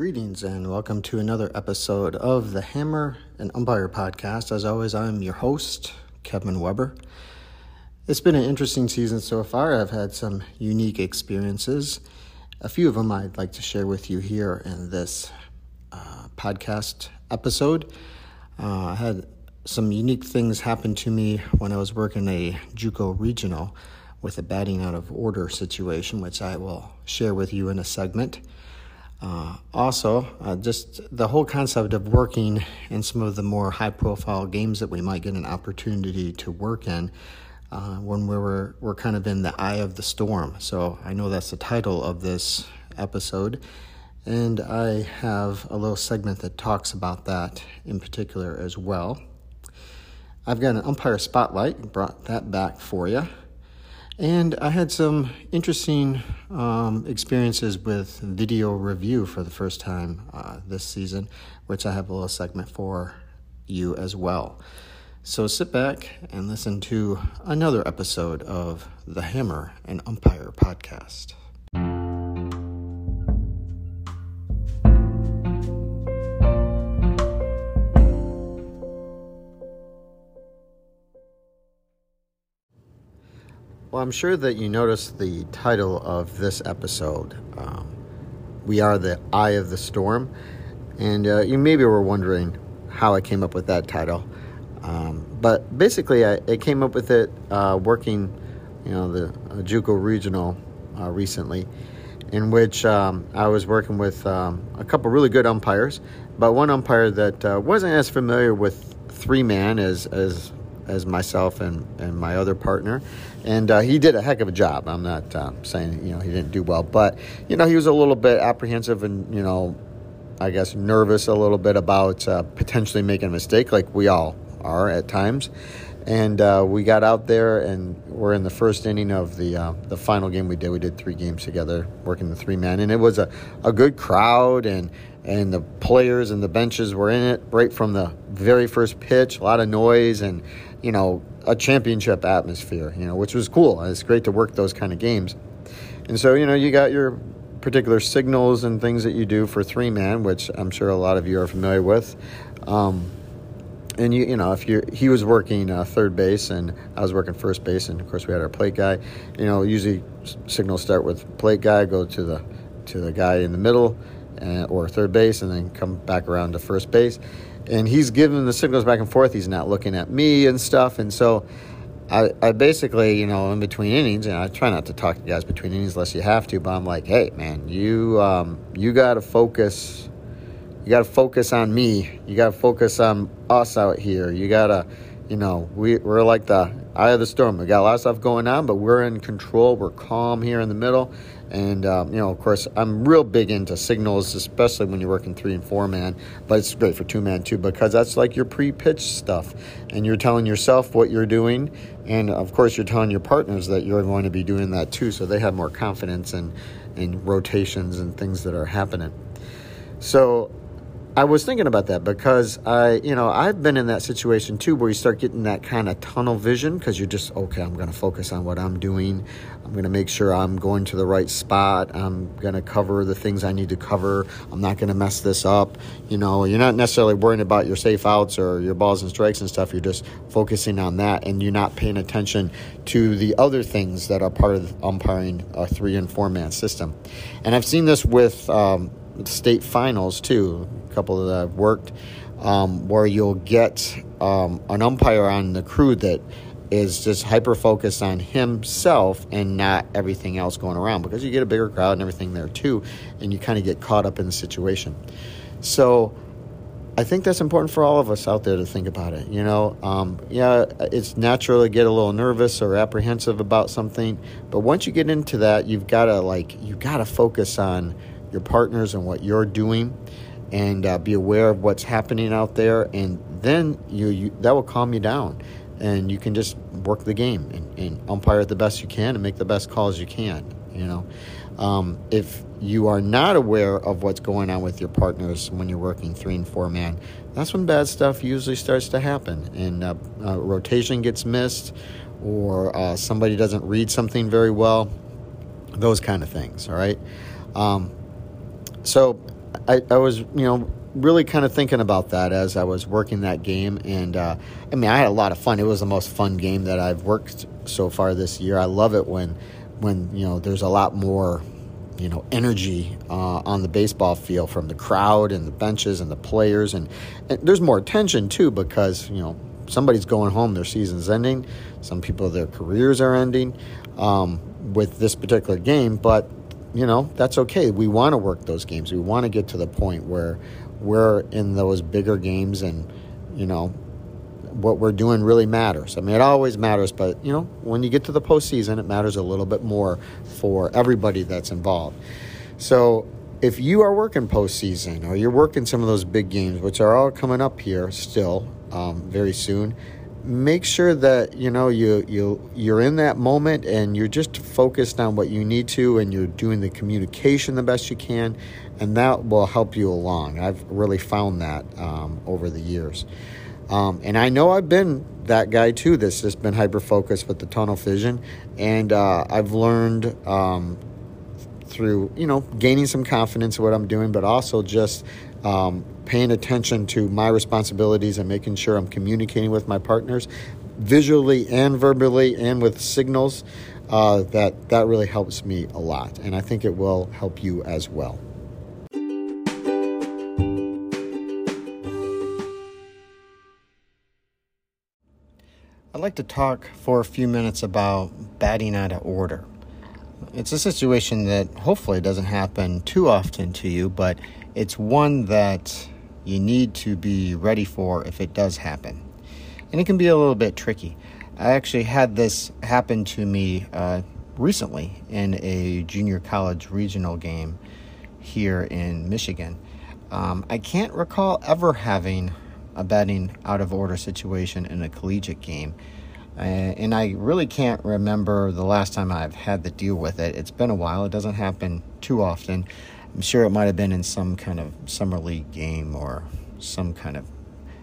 Greetings and welcome to another episode of the Hammer and Umpire Podcast. As always, I'm your host, Kevin Weber. It's been an interesting season so far. I've had some unique experiences. A few of them I'd like to share with you here in this podcast episode. I had some unique things happen to me when I was working a JUCO regional with a batting out of order situation, which I will share with you in a segment. Also, just the whole concept of working in some of the more high-profile games that we might get an opportunity to work in when we're kind of in the eye of the storm. So I know that's the title of this episode, and I have a little segment that talks about that in particular as well. I've got an umpire spotlight, brought that back for you. And I had some interesting experiences with video review for the first time this season, which I have a little segment for you as well. So sit back and listen to another episode of the Hammer and Umpire Podcast. Well, I'm sure that you noticed the title of this episode. We are the eye of the storm. And you maybe were wondering how I came up with that title. But basically, I came up with it working, the JUCO regional recently, in which I was working with a couple really good umpires, but one umpire that wasn't as familiar with three-man as myself and my other partner. And he did a heck of a job. I'm not saying, he didn't do well. But, he was a little bit apprehensive and, I guess nervous a little bit about potentially making a mistake like we all are at times. And we got out there and we're in the first inning of the final game we did. We did 3 games together working the 3-man. And it was a good crowd and the players and the benches were in it right from the very first pitch. A lot of noise and, a championship atmosphere, which was cool. It's great to work those kind of games. And so, you got your particular signals and things that you do for 3-man, which I'm sure a lot of you are familiar with. And, he was working third base and I was working first base. And, of course, we had our plate guy. Usually signals start with plate guy, go to the guy in the middle or third base, and then come back around to first base. And he's giving the signals back and forth. He's not looking at me and stuff. And so I basically, in between innings, and I try not to talk to guys between innings unless you have to, but I'm like, hey, man, you got to focus. You got to focus on me. You got to focus on us out here. You got to, we're like the eye of the storm. We got a lot of stuff going on, but we're in control. We're calm here in the middle. And, of course, I'm real big into signals, especially when you're working 3 and 4-man. But it's great for 2-man, too, because that's like your pre-pitch stuff. And you're telling yourself what you're doing. And, of course, you're telling your partners that you're going to be doing that, too, so they have more confidence in rotations and things that are happening. So I was thinking about that because I've been in that situation too where you start getting that kind of tunnel vision because you're just, okay, I'm going to focus on what I'm doing. I'm going to make sure I'm going to the right spot. I'm going to cover the things I need to cover. I'm not going to mess this up. You're not necessarily worrying about your safe outs or your balls and strikes and stuff. You're just focusing on that and you're not paying attention to the other things that are part of umpiring a 3 and 4-man system. And I've seen this with state finals too, a couple that I've worked, where you'll get an umpire on the crew that is just hyper-focused on himself and not everything else going around because you get a bigger crowd and everything there too, and you kind of get caught up in the situation. So I think that's important for all of us out there to think about it. It's natural to get a little nervous or apprehensive about something, but once you get into that, you've got to focus on your partners and what you're doing and be aware of what's happening out there, and then you that will calm you down and you can just work the game and umpire it the best you can and make the best calls you can. If you are not aware of what's going on with your partners when you're working 3 and 4-man, that's when bad stuff usually starts to happen and rotation gets missed or somebody doesn't read something very well, those kind of things, all right? So I was, really kind of thinking about that as I was working that game. And, I had a lot of fun. It was the most fun game that I've worked so far this year. I love it when there's a lot more, energy on the baseball field from the crowd and the benches and the players. And there's more attention, too, because, somebody's going home, their season's ending. Some people, their careers are ending with this particular game. But, that's okay. We want to work those games. We want to get to the point where we're in those bigger games and, what we're doing really matters. It always matters, but, when you get to the postseason, it matters a little bit more for everybody that's involved. So if you are working postseason or you're working some of those big games, which are all coming up here still very soon, make sure that, you're in that moment and you're just focused on what you need to, and you're doing the communication the best you can, and that will help you along. I've really found that over the years. And I know I've been that guy too that's just been hyper-focused with the tunnel vision. And I've learned through, gaining some confidence in what I'm doing, but also just paying attention to my responsibilities and making sure I'm communicating with my partners visually and verbally and with signals. That really helps me a lot. And I think it will help you as well. I'd like to talk for a few minutes about batting out of order. It's a situation that hopefully doesn't happen too often to you, but it's one that you need to be ready for if it does happen. And it can be a little bit tricky. I actually had this happen to me recently in a junior college regional game here in Michigan. I can't recall ever having a batting out of order situation in a collegiate game. And I really can't remember the last time I've had to deal with it. It's been a while. It doesn't happen too often. I'm sure it might have been in some kind of summer league game or some kind of...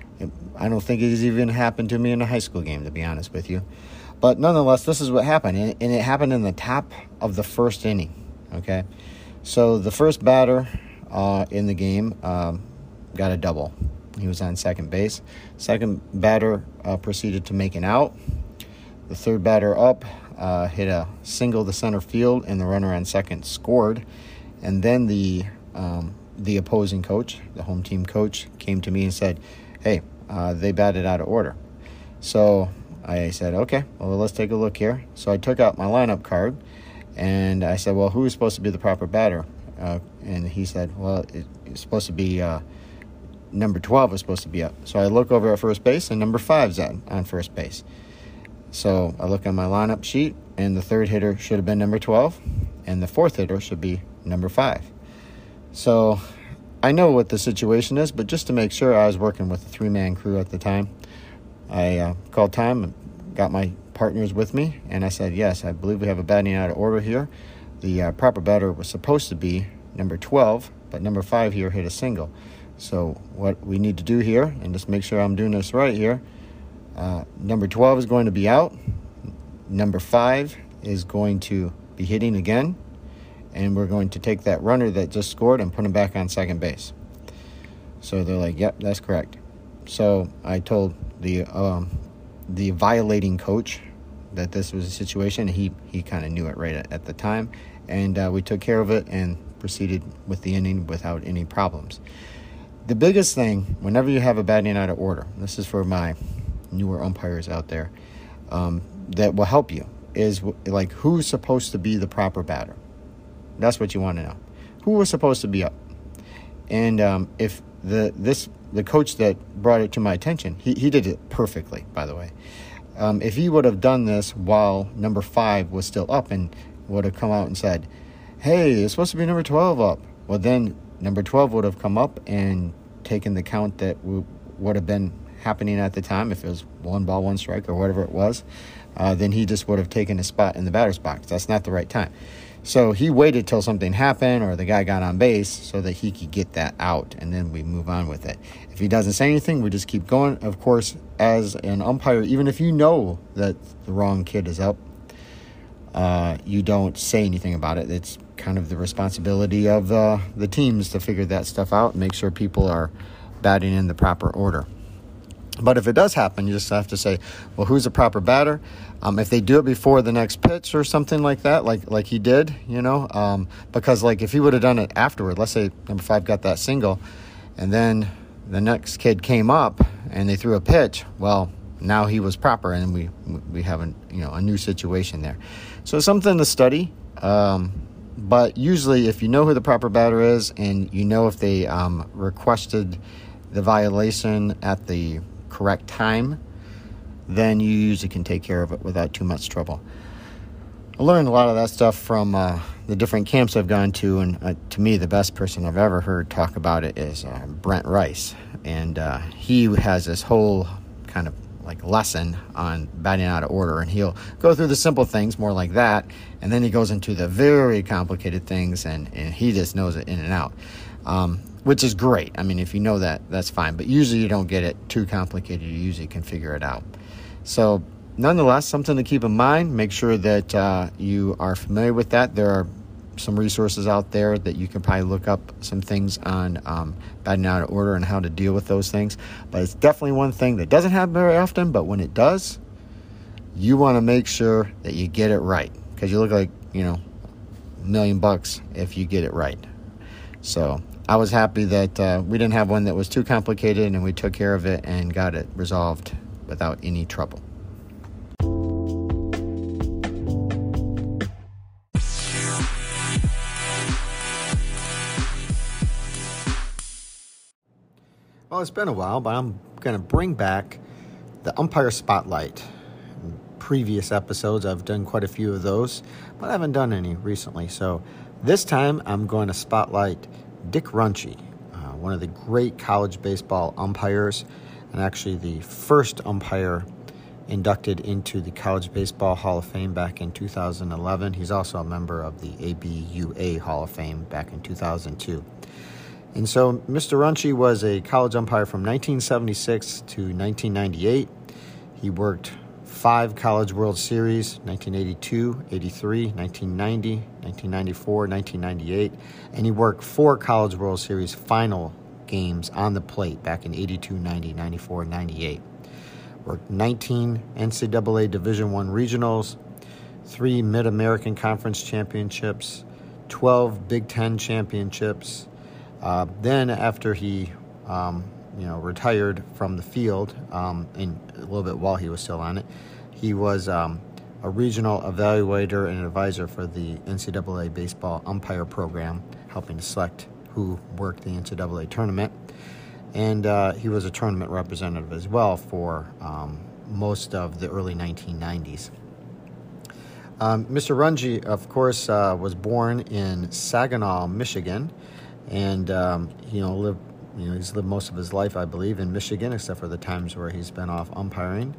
I don't think it's even happened to me in a high school game, to be honest with you. But nonetheless, this is what happened. And it happened in the top of the first inning. Okay? So the first batter in the game got a double. He was on second base. Second batter proceeded to make an out. The third batter up hit a single to center field, and the runner on second scored. And then the opposing coach, the home team coach, came to me and said, "Hey, they batted out of order." So I said, "Okay, well, let's take a look here." So I took out my lineup card, and I said, "Well, who is supposed to be the proper batter?" And he said, "Well, it's supposed to be number 12 is supposed to be up." So I look over at first base, and number 5's on first base. So I look on my lineup sheet, and the third hitter should have been number 12, and the fourth hitter should be number 5. So I know what the situation is, but just to make sure, I was working with a 3-man crew at the time. I called time and got my partners with me, and I said, "Yes, I believe we have a batting out of order here. The proper batter was supposed to be number 12, but number 5 here hit a single. So what we need to do here, and just make sure I'm doing this right here, number 12 is going to be out. Number 5 is going to be hitting again, and we're going to take that runner that just scored and put him back on second base." So they're like, "Yep, that's correct." So I told the violating coach that this was a situation. He kind of knew it right at the time, and we took care of it and proceeded with the inning without any problems. The biggest thing, whenever you have a batting out of order, this is for my newer umpires out there, that will help you, is like, who's supposed to be the proper batter? That's what you want to know. Who was supposed to be up? And if the coach that brought it to my attention, he did it perfectly, by the way. If he would have done this while number 5 was still up and would have come out and said, "Hey, it's supposed to be number 12 up," well, then number 12 would have come up and taken the count that would have been happening at the time. If it was 1 ball, 1 strike, or whatever it was, then he just would have taken a spot in the batter's box. That's not the right time. So he waited till something happened or the guy got on base so that he could get that out, and then we move on with it. If he doesn't say anything, we just keep going. Of course, as an umpire, even if you know that the wrong kid is up, you don't say anything about it. It's kind of the responsibility of the teams to figure that stuff out and make sure people are batting in the proper order. But if it does happen, you just have to say, well, who's the proper batter? If they do it before the next pitch or something like that, like he did, because like if he would have done it afterward, let's say number 5 got that single, and then the next kid came up and they threw a pitch, well, now he was proper, and we have a new situation there. So it's something to study. But usually, if you know who the proper batter is, and you know if they requested the violation at the correct time, then you usually can take care of it without too much trouble. I learned a lot of that stuff from the different camps I've gone to, and to me, the best person I've ever heard talk about it is Brent Rice, and he has this whole kind of like lesson on batting out of order, and he'll go through the simple things more like that, and then he goes into the very complicated things, and he just knows it in and out, which is great. I mean, if you know that, that's fine, but usually you don't get it too complicated. You usually can figure it out. So nonetheless, something to keep in mind. Make sure that you are familiar with that. There are some resources out there that you can probably look up some things on batting out of order and how to deal with those things. But it's definitely one thing that doesn't happen very often, but when it does, you want to make sure that you get it right, because you look like, $1 million if you get it right. So I was happy that we didn't have one that was too complicated, and we took care of it and got it resolved without any trouble. Well, it's been a while, but I'm going to bring back the Umpire Spotlight. In previous episodes, I've done quite a few of those, but I haven't done any recently. So this time, I'm going to spotlight Dick Runche, one of the great college baseball umpires, and actually the first umpire inducted into the College Baseball Hall of Fame back in 2011. He's also a member of the ABUA Hall of Fame back in 2002. And so Mr. Runche was a college umpire from 1976 to 1998. He worked 5 College World Series, 1982, 83, 1990, 1994, 1998, and he worked 4 College World Series final games on the plate back in 82, 90, 94, 98. Worked 19 NCAA Division I regionals, 3 Mid-American Conference championships, 12 Big Ten championships. Then after he, retired from the field, and a little bit while he was still on it, he was a regional evaluator and advisor for the NCAA baseball umpire program, helping to select who worked the NCAA tournament. And he was a tournament representative as well for most of the early 1990s. Mr. Runche, of course, was born in Saginaw, Michigan, and he's lived most of his life, I believe, in Michigan, except for the times where he's been off umpiring.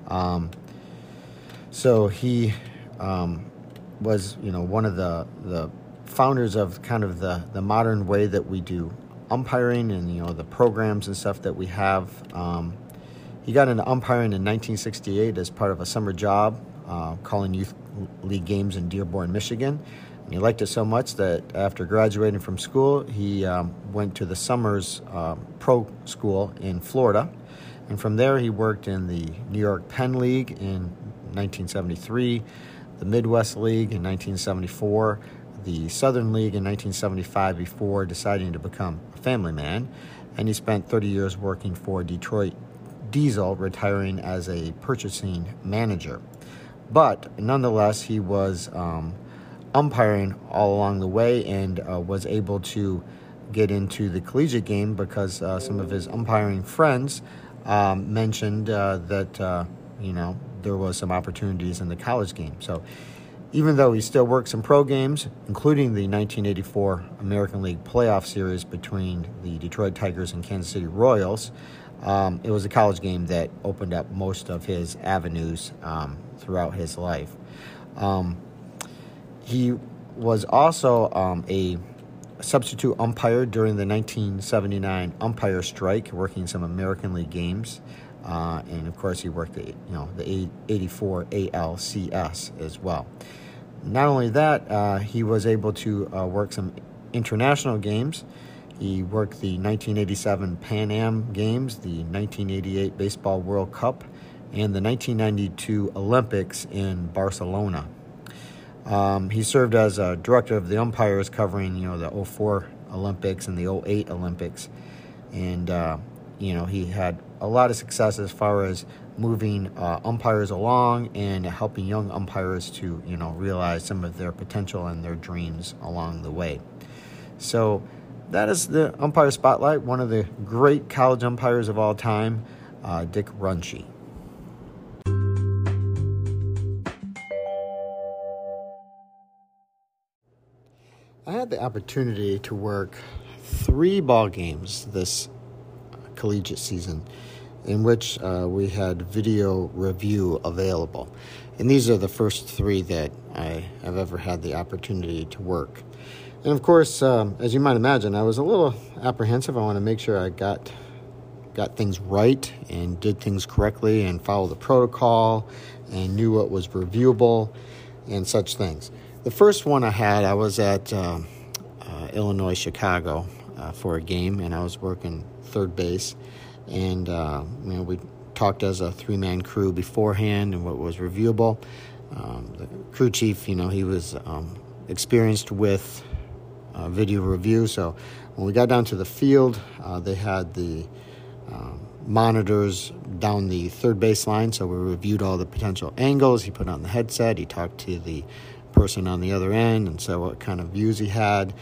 So he was, one of the founders of kind of the modern way that we do umpiring and, the programs and stuff that we have. He got into umpiring in 1968 as part of a summer job, calling youth league games in Dearborn, Michigan. And he liked it so much that after graduating from school, he went to the Summers Pro School in Florida. And from there, he worked in the New York Penn League in 1973, the Midwest League in 1974, the Southern League in 1975 before deciding to become a family man. And he spent 30 years working for Detroit Diesel, retiring as a purchasing manager. But nonetheless, he was umpiring all along the way and was able to get into the collegiate game because some of his umpiring friends mentioned that, there was some opportunities in the college game. So even though he still works in pro games, including the 1984 American League Playoff Series between the Detroit Tigers and Kansas City Royals, it was a college game that opened up most of his avenues throughout his life. He was also a substitute umpire during the 1979 umpire strike, working some American League games. And, of course, he worked the 84 ALCS as well. Not only that, he was able to work some international games. He worked the 1987 Pan Am Games, the 1988 Baseball World Cup, and the 1992 Olympics in Barcelona. He served as a director of the umpires covering, the 04 Olympics and the 08 Olympics. And, he had a lot of success as far as moving umpires along and helping young umpires to, realize some of their potential and their dreams along the way. So that is the Umpire Spotlight, one of the great college umpires of all time, Dick Runcie. I had the opportunity to work 3 ball games this collegiate season in which we had video review available. And these are the first 3 that I have ever had the opportunity to work. And of course, as you might imagine, I was a little apprehensive. I want to make sure I got things right and did things correctly and followed the protocol and knew what was reviewable and such things. The first one I was at Illinois, Chicago for a game, and I was working third base. And, we talked as a 3-man crew beforehand and what was reviewable. The crew chief, he was experienced with video review. So when we got down to the field, they had the monitors down the third base line. So we reviewed all the potential angles. He put on the headset. He talked to the person on the other end and said what kind of views he had.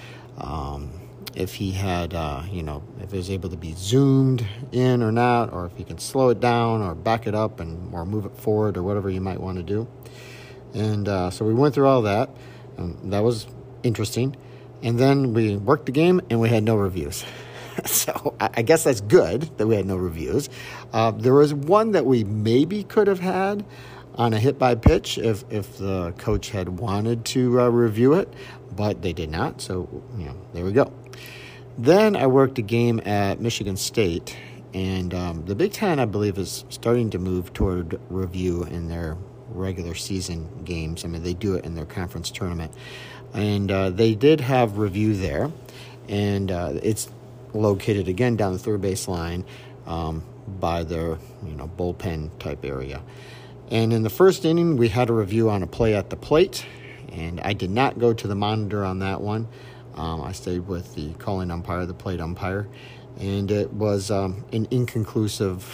If he had, if it was able to be zoomed in or not, or if he can slow it down or back it up or move it forward or whatever you might want to do. And so we went through all that. That was interesting. And then we worked the game and we had no reviews. So I guess that's good that we had no reviews. There was one that we maybe could have had on a hit by pitch if the coach had wanted to review it, but they did not. So, there we go. Then I worked a game at Michigan State, and the Big Ten, I believe, is starting to move toward review in their regular season games. I mean, they do it in their conference tournament. And they did have review there, and it's located again down the third base line by their bullpen type area. And in the first inning, we had a review on a play at the plate, and I did not go to the monitor on that one. I stayed with the calling umpire, the plate umpire, and it was an inconclusive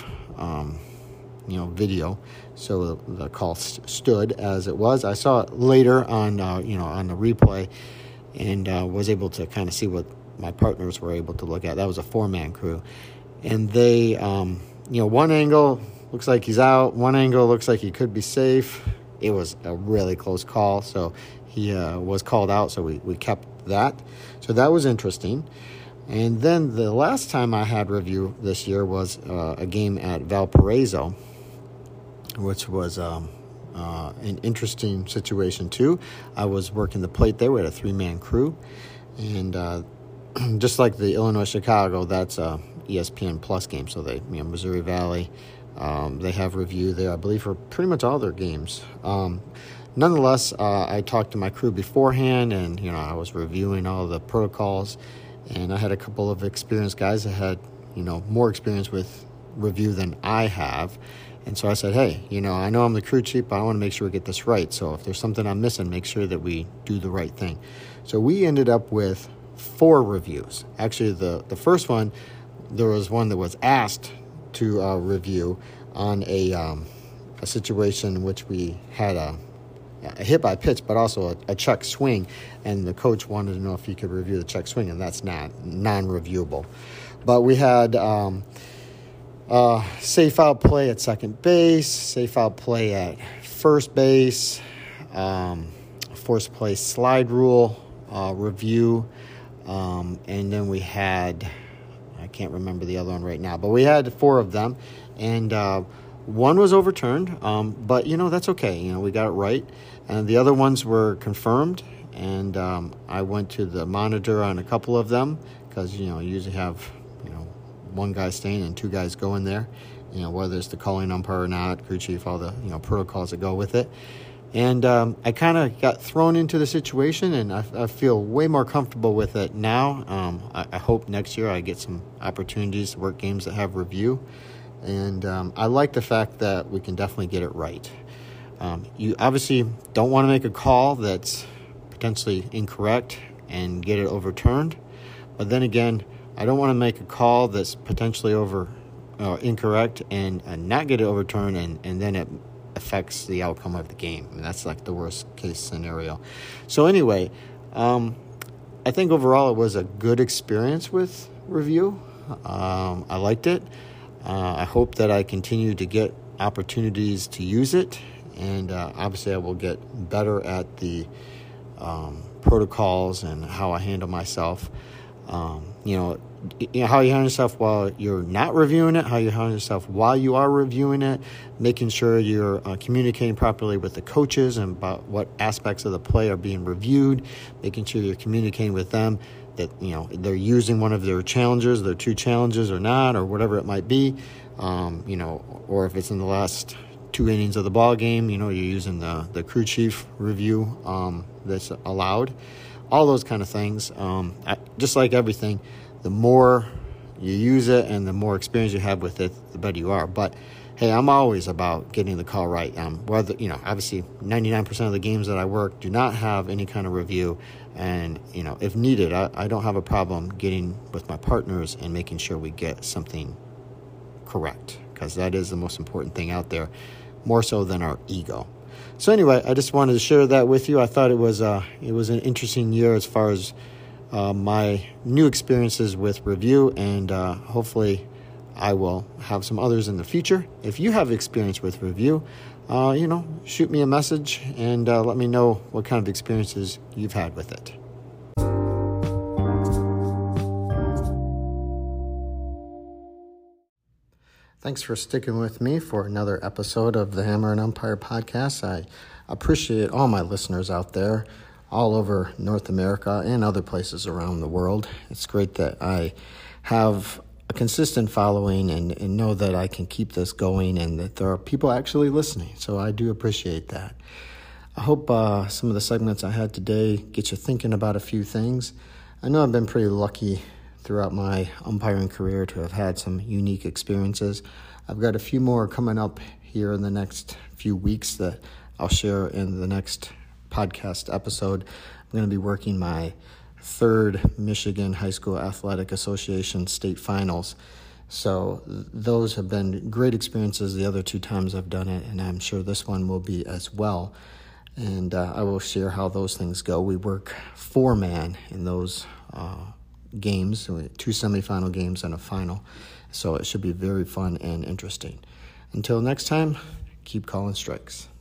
video, so the call stood as it was. I saw it later on on the replay, and was able to kind of see what my partners were able to look at. That was a 4-man crew, and they one angle looks like he's out, one angle looks like he could be safe. It was a really close call, so he was called out, so we kept that. So that was interesting. And then the last time I had review this year was a game at Valparaiso, which was an interesting situation too. I was working the plate there. We had a 3-man crew, and just like the Illinois-Chicago, that's a ESPN Plus game. So they, Missouri Valley, they have review there, I believe, for pretty much all their games. Nonetheless, I talked to my crew beforehand, and I was reviewing all the protocols. And I had a couple of experienced guys that had, more experience with review than I have. And so I said, hey, I know I'm the crew chief, but I want to make sure we get this right. So if there's something I'm missing, make sure that we do the right thing. So we ended up with 4 reviews. Actually, the first one, there was one that was asked to review on a situation in which we had a hit by pitch, but also a check swing, and the coach wanted to know if he could review the check swing, and that's non-reviewable. But we had safe out play at second base, safe out play at first base, forced play slide rule review, and then we had, I can't remember the other one right now, but we had 4 of them, and one was overturned, but that's okay. We got it right. And the other ones were confirmed, and I went to the monitor on a couple of them because, you usually have, one guy staying and 2 guys going there, whether it's the calling umpire or not, crew chief, all the, protocols that go with it. And I kind of got thrown into the situation, and I feel way more comfortable with it now. I hope next year I get some opportunities to work games that have review. And I like the fact that we can definitely get it right. You obviously don't want to make a call that's potentially incorrect and get it overturned. But then again, I don't want to make a call that's potentially incorrect and not get it overturned, and then it affects the outcome of the game. And that's like the worst case scenario. So anyway, I think overall it was a good experience with review. I liked it. I hope that I continue to get opportunities to use it. And obviously I will get better at the protocols and how I handle myself. How you handle yourself while you're not reviewing it, how you handle yourself while you are reviewing it, making sure you're communicating properly with the coaches and about what aspects of the play are being reviewed, making sure you're communicating with them that, they're using one of their challenges, their 2 challenges or not, or whatever it might be, or if it's in the last 2 innings of the ball game, you're using the crew chief review that's allowed. All those kind of things. Just like everything, the more you use it and the more experience you have with it, the better you are. But hey, I'm always about getting the call right. Whether obviously 99% of the games that I work do not have any kind of review, and if needed, I don't have a problem getting with my partners and making sure we get something correct, because that is the most important thing out there, more so than our ego. So anyway, I just wanted to share that with you. I thought it was an interesting year as far as my new experiences with review, and hopefully I will have some others in the future. If you have experience with review, shoot me a message and let me know what kind of experiences you've had with it. Thanks for sticking with me for another episode of the Hammer and Umpire podcast. I appreciate all my listeners out there, all over North America and other places around the world. It's great that I have a consistent following and know that I can keep this going and that there are people actually listening. So I do appreciate that. I hope some of the segments I had today get you thinking about a few things. I know I've been pretty lucky throughout my umpiring career to have had some unique experiences. I've got a few more coming up here in the next few weeks that I'll share in the next podcast episode. I'm going to be working my 3rd Michigan High School Athletic Association state finals. So those have been great experiences the other 2 times I've done it, and I'm sure this one will be as well. And I will share how those things go. We work 4-man in those games, 2 semifinal games and a final. So it should be very fun and interesting. Until next time, keep calling strikes.